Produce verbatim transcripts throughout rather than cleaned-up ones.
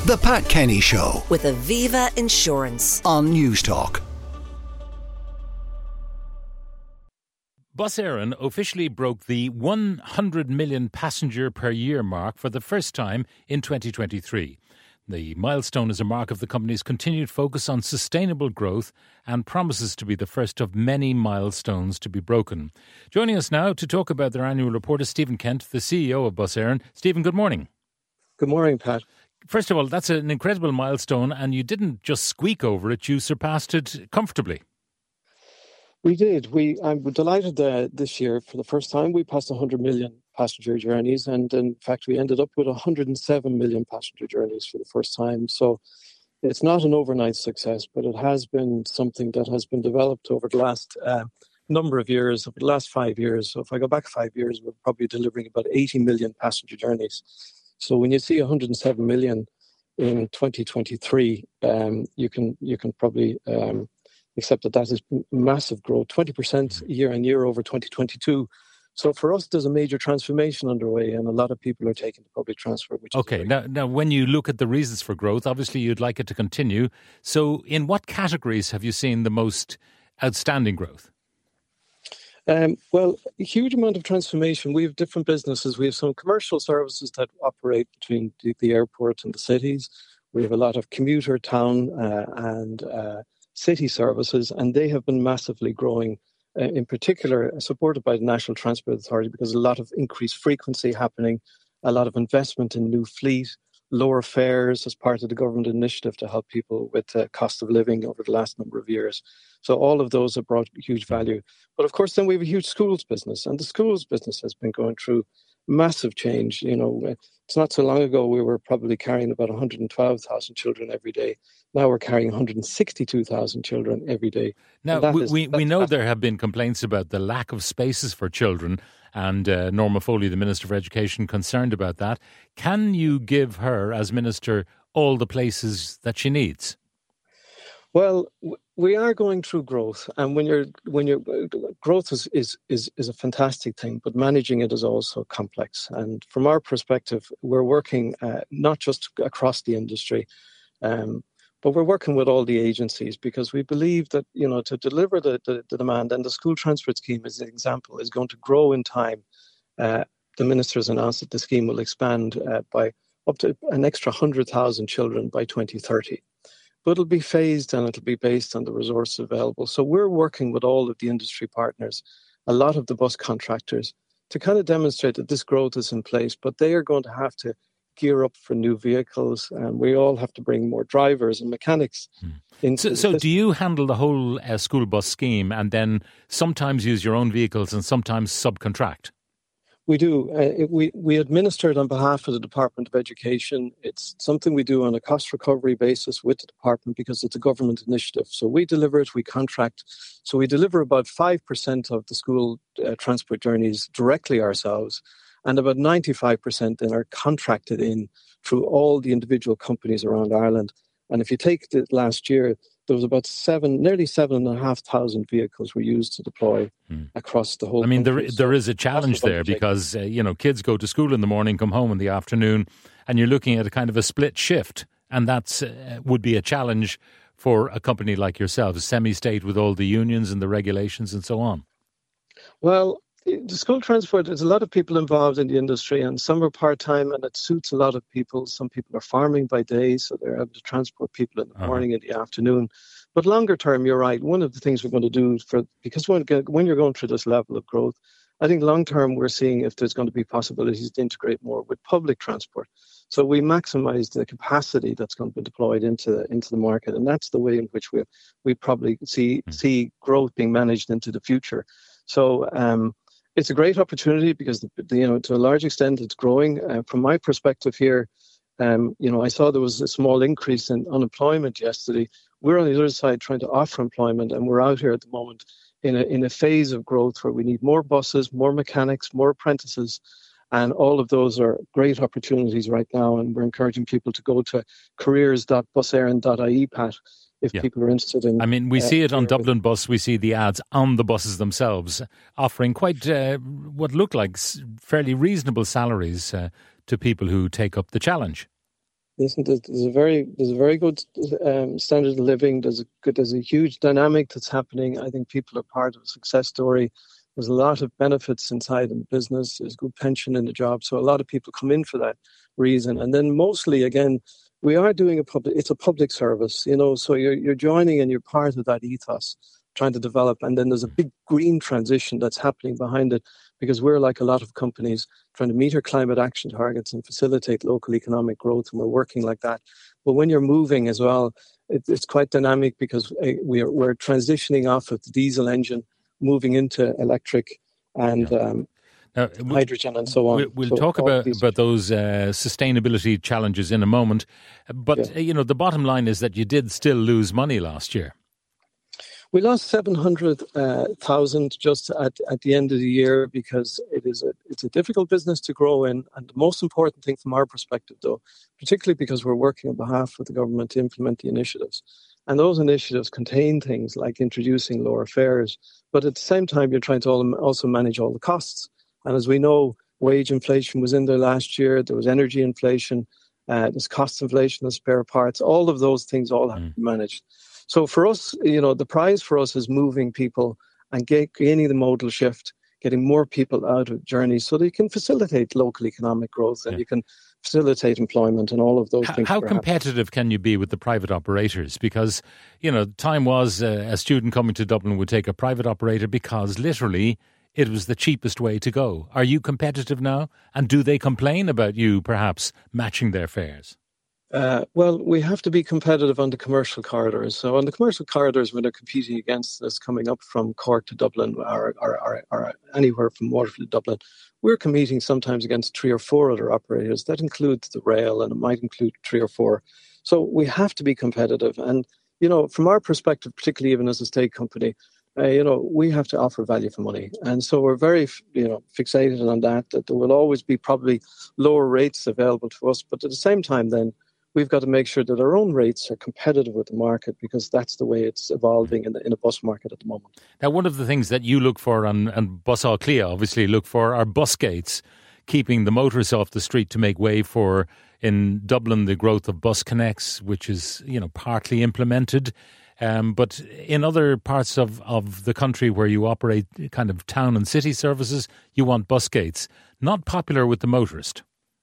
The Pat Kenny Show with Aviva Insurance on Newstalk. Bus Éireann officially broke the one hundred million passenger per year mark for the first time in twenty twenty-three. The milestone is a mark of the company's continued focus on sustainable growth and promises to be the first of many milestones to be broken. Joining us now to talk about their annual report is Stephen Kent, the C E O of Bus Éireann. Stephen, good morning. Good morning, Pat. First of all, that's an incredible milestone, and you didn't just squeak over it, you surpassed it comfortably. We did. We I'm delighted that this year, for the first time, we passed one hundred million passenger journeys. And in fact, we ended up with one hundred seven million passenger journeys for the first time. So it's not an overnight success, but it has been something that has been developed over the last uh, number of years, over the last five years. So if I go back five years, we're probably delivering about eighty million passenger journeys. So when you see one hundred seven million in twenty twenty-three, um, you can you can probably um, accept that that is massive growth, twenty percent year on year over twenty twenty-two. So for us, there's a major transformation underway, and a lot of people are taking the public transport. Which okay, is now, now when you look at the reasons for growth, obviously you'd like it to continue. So in what categories have you seen the most outstanding growth? Um, well, a huge amount of transformation. We have different businesses. We have some commercial services that operate between the, the airport and the cities. We have a lot of commuter, town uh, and uh, city services, and they have been massively growing, uh, in particular supported by the National Transport Authority, because a lot of increased frequency happening, a lot of investment in new fleet, lower fares as part of the government initiative to help people with uh, cost of living over the last number of years. So all of those have brought huge value. But of course, then we have a huge schools business, and the schools business has been going through massive change. You know, it's not so long ago we were probably carrying about one hundred twelve thousand children every day. Now we're carrying one hundred sixty-two thousand children every day. Now, we, is, we, we know there have been complaints about the lack of spaces for children, and uh, Norma Foley, the Minister for Education, concerned about that. Can you give her, as Minister, all the places that she needs? Well, we are going through growth, and when you're when you're growth is, is is is a fantastic thing, but managing it is also complex. And from our perspective, we're working uh, not just across the industry, um, but we're working with all the agencies, because we believe that, you know, to deliver the, the, the demand, and the school transport scheme, as an example, is going to grow in time. Uh, the minister has announced that the scheme will expand uh, by up to an extra one hundred thousand children by twenty thirty. But it'll be phased and it'll be based on the resources available. So we're working with all of the industry partners, a lot of the bus contractors, to kind of demonstrate that this growth is in place, but they are going to have to gear up for new vehicles, and we all have to bring more drivers and mechanics. Hmm. Into so so do you handle the whole uh, school bus scheme and then sometimes use your own vehicles and sometimes subcontract? We do. Uh, it, we, we administer it on behalf of the Department of Education. It's something we do on a cost recovery basis with the department, because it's a government initiative. So we deliver it, we contract. So we deliver about five percent of the school uh, transport journeys directly ourselves, and about ninety-five percent then are contracted in through all the individual companies around Ireland. And if you take the last year, there was about seven, nearly seven and a half thousand vehicles were used to deploy hmm. across the whole. I mean, country. there there is a challenge there, because uh, you know, kids go to school in the morning, come home in the afternoon, and you're looking at a kind of a split shift, and that's uh, would be a challenge for a company like yourselves, semi-state, with all the unions and the regulations and so on. Well, the school transport, there's a lot of people involved in the industry, and some are part-time, and it suits a lot of people. Some people are farming by day, so they're able to transport people in the uh-huh. morning and the afternoon. But longer term, you're right. One of the things we're going to do, for because when, when you're going through this level of growth, I think long term we're seeing if there's going to be possibilities to integrate more with public transport. So we maximise the capacity that's going to be deployed into the, into the market, and that's the way in which we we probably see mm-hmm. see growth being managed into the future. So. Um, It's a great opportunity because, the, you know, to a large extent, it's growing. Uh, from my perspective here, um, you know, I saw there was a small increase in unemployment yesterday. We're on the other side trying to offer employment, and we're out here at the moment in a in a phase of growth where we need more buses, more mechanics, more apprentices, and all of those are great opportunities right now. And we're encouraging people to go to careers dot bus éireann dot I E, Pat, if yeah. people are interested in. I mean, we uh, see it on Dublin Bus. We see the ads on the buses themselves offering quite uh, what look like fairly reasonable salaries uh, to people who take up the challenge. Listen, there's there's a very there's a very good um, standard of living. There's a good, there's a huge dynamic that's happening. I think people are part of a success story. There's a lot of benefits inside in the business. There's good pension in the job, so a lot of people come in for that reason. And then mostly, again, we are doing a public. It's a public service, you know. So you're you're joining and you're part of that ethos, trying to develop. And then there's a big green transition that's happening behind it, because we're like a lot of companies trying to meet our climate action targets and facilitate local economic growth, and we're working like that. But when you're moving as well, it, it's quite dynamic, because we're, we're transitioning off of the diesel engine, moving into electric and yeah. um, now, hydrogen and so on. We'll, we'll so talk about, these... about those uh, sustainability challenges in a moment. But, yeah. you know, the bottom line is that you did still lose money last year. We lost seven hundred thousand just at, at the end of the year, because it is a it's a difficult business to grow in. And the most important thing from our perspective, though, particularly because we're working on behalf of the government to implement the initiatives, and those initiatives contain things like introducing lower fares, but at the same time you're trying to also manage all the costs. And as we know, wage inflation was in there last year. There was energy inflation. Uh, there's cost inflation of spare parts. All of those things all have mm. to be managed. So for us, you know, the prize for us is moving people and get, gaining the modal shift, getting more people out of journeys so that you can facilitate local economic growth and yeah. you can facilitate employment and all of those how, things. How competitive happening. Can you be with the private operators? Because, you know, time was uh, a student coming to Dublin would take a private operator because literally it was the cheapest way to go. Are you competitive now? And do they complain about you perhaps matching their fares? Uh, well, we have to be competitive on the commercial corridors. So on the commercial corridors, when they're competing against us coming up from Cork to Dublin or, or, or, or anywhere from Waterford to Dublin, we're competing sometimes against three or four other operators. That includes the rail, and it might include three or four. So we have to be competitive. And, you know, from our perspective, particularly even as a state company, uh, you know, we have to offer value for money. And so we're very, you know, fixated on that, that there will always be probably lower rates available to us. But at the same time, then, we've got to make sure that our own rates are competitive with the market, because that's the way it's evolving in the, in a bus market at the moment. Now, one of the things that you look for, and, and Bus Á Cliath obviously look for, are bus gates, keeping the motorists off the street to make way for, in Dublin, the growth of Bus Connects, which is, you know, partly implemented. Um, but in other parts of, of the country where you operate kind of town and city services, you want bus gates. Not popular with the motorist.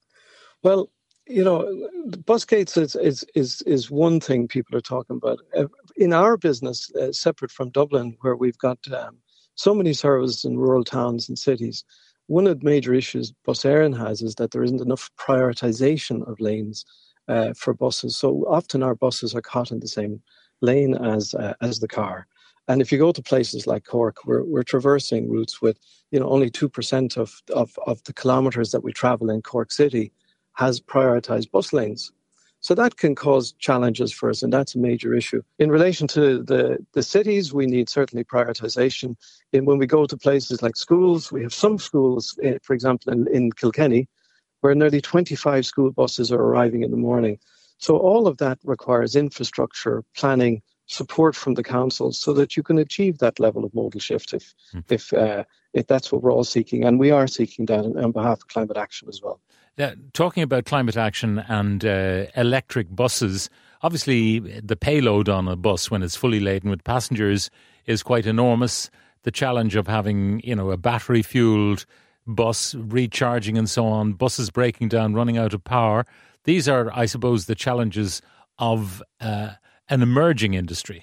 Well, you know, bus gates is, is is is one thing people are talking about. In our business, uh, separate from Dublin, where we've got um, so many services in rural towns and cities, one of the major issues Bus Éireann has is that there isn't enough prioritisation of lanes uh, for buses. So often our buses are caught in the same lane as uh, as the car. And if you go to places like Cork, we're we're traversing routes with, you know, only two percent of, of, of the kilometres that we travel in Cork City has prioritised bus lanes. So that can cause challenges for us, and that's a major issue. In relation to the, the cities, we need certainly prioritisation. And when we go to places like schools, we have some schools, for example, in, in Kilkenny, where nearly twenty-five school buses are arriving in the morning. So all of that requires infrastructure, planning, support from the council, so that you can achieve that level of modal shift if, mm. if, uh, if that's what we're all seeking. And we are seeking that on, on behalf of Climate Action as well. Uh, talking about climate action and uh, electric buses, obviously the payload on a bus when it's fully laden with passengers is quite enormous. The challenge of having, you know, a battery-fueled bus, recharging and so on, buses breaking down, running out of power. These are, I suppose, the challenges of uh, an emerging industry.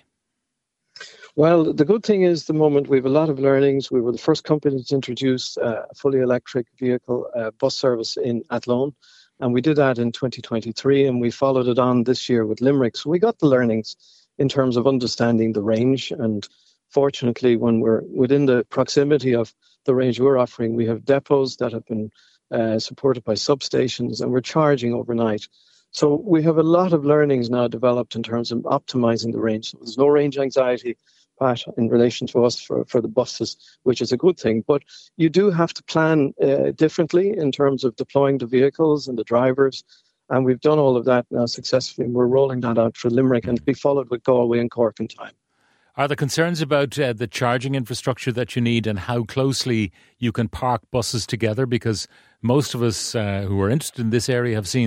Well, the good thing is, the moment we have a lot of learnings. We were the first company to introduce uh, a fully electric vehicle uh, bus service in Athlone, and we did that in twenty twenty-three, and we followed it on this year with Limerick. So we got the learnings in terms of understanding the range, and fortunately, when we're within the proximity of the range we're offering, we have depots that have been uh, supported by substations, and we're charging overnight. So we have a lot of learnings now developed in terms of optimizing the range. So there's no range anxiety, Pat, in relation to us for, for the buses, which is a good thing. But you do have to plan uh, differently in terms of deploying the vehicles and the drivers. And we've done all of that now successfully. And we're rolling that out for Limerick and be followed with Galway and Cork in time. Are there concerns about uh, the charging infrastructure that you need and how closely you can park buses together? Because most of us uh, who are interested in this area have seen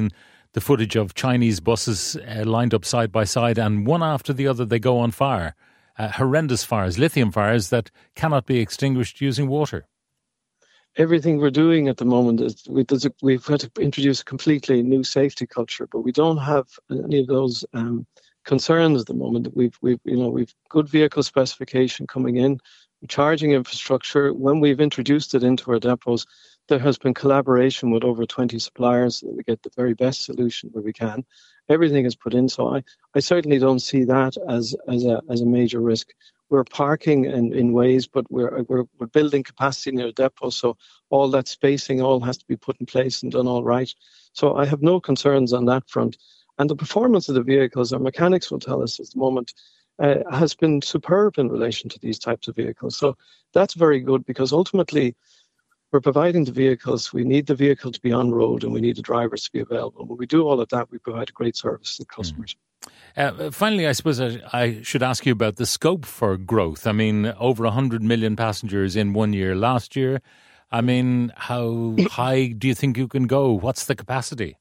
the footage of Chinese buses uh, lined up side by side, and one after the other they go on fire. Uh, horrendous fires, lithium fires that cannot be extinguished using water. Everything we're doing at the moment is we, a, we've had to introduce a completely new safety culture, but we don't have any of those um, concerns at the moment. We've, we've, you know, we've good vehicle specification coming in, charging infrastructure. When we've introduced it into our depots, there has been collaboration with over twenty suppliers so that we get the very best solution where we can. Everything is put in, so I, I certainly don't see that as as a as a major risk. We're parking in, in ways, but we're, we're we're building capacity near the depot, so all that spacing all has to be put in place and done all right. So I have no concerns on that front. And the performance of the vehicles, our mechanics will tell us at the moment, uh, has been superb in relation to these types of vehicles. So that's very good, because ultimately we're providing the vehicles. We need the vehicle to be on road and we need the drivers to be available. When we do all of that, we provide a great service to customers. Mm. Uh, finally, I suppose I, I should ask you about the scope for growth. I mean, over one hundred million passengers in one year last year. I mean, how high do you think you can go? What's the capacity?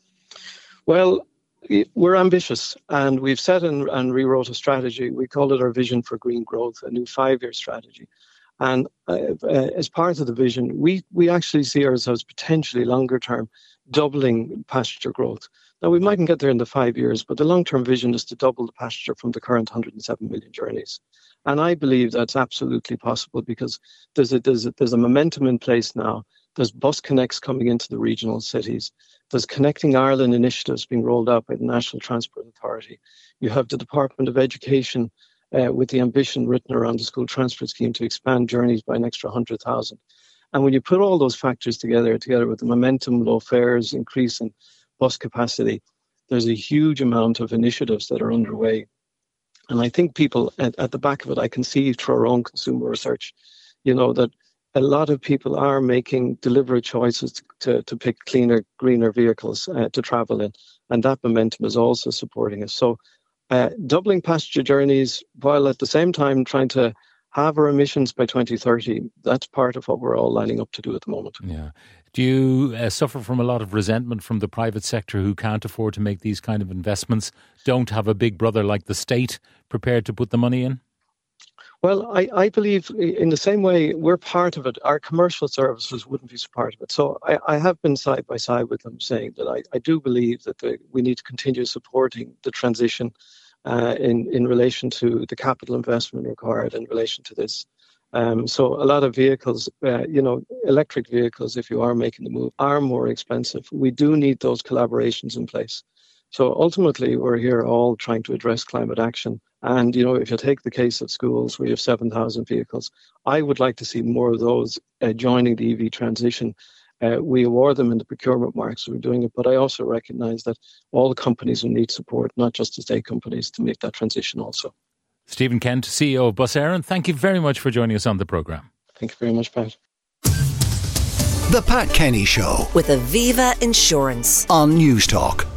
Well, we're ambitious, and we've set and, and rewrote a strategy. We call it our Vision for Green Growth, a new five-year strategy. And uh, uh, as part of the vision, we, we actually see ourselves potentially longer term doubling passenger growth. Now, we mightn't get there in the five years, but the long-term vision is to double the passenger from the current one hundred seven million journeys. And I believe that's absolutely possible, because there's a, there's a, there's a momentum in place now. There's bus connects coming into the regional cities. There's Connecting Ireland initiatives being rolled out by the National Transport Authority. You have the Department of Education uh, with the ambition written around the school transport scheme to expand journeys by an extra one hundred thousand. And when you put all those factors together, together with the momentum, low fares, increase in bus capacity, there's a huge amount of initiatives that are underway. And I think people at, at the back of it, I can see through our own consumer research, you know, that a lot of people are making deliberate choices to, to, to pick cleaner, greener vehicles uh, to travel in. And that momentum is also supporting us. So uh, doubling passenger journeys, while at the same time trying to have our emissions by twenty thirty, that's part of what we're all lining up to do at the moment. Yeah. Do you uh, suffer from a lot of resentment from the private sector who can't afford to make these kind of investments, don't have a big brother like the state prepared to put the money in? Well, I, I believe in the same way we're part of it, our commercial services wouldn't be part of it. So I, I have been side by side with them saying that I, I do believe that the, we need to continue supporting the transition uh, in, in relation to the capital investment required in relation to this. Um, so a lot of vehicles, uh, you know, electric vehicles, if you are making the move, are more expensive. We do need those collaborations in place. So ultimately, we're here all trying to address climate action. And, you know, if you take the case of schools where you have seven thousand vehicles, I would like to see more of those uh, joining the E V transition. Uh, we award them in the procurement marks, so we're doing it. But I also recognise that all companies will need support, not just the state companies, to make that transition also. Stephen Kent, C E O of Bus Éireann, thank you very much for joining us on the programme. Thank you very much, Pat. The Pat Kenny Show with Aviva Insurance on News Talk.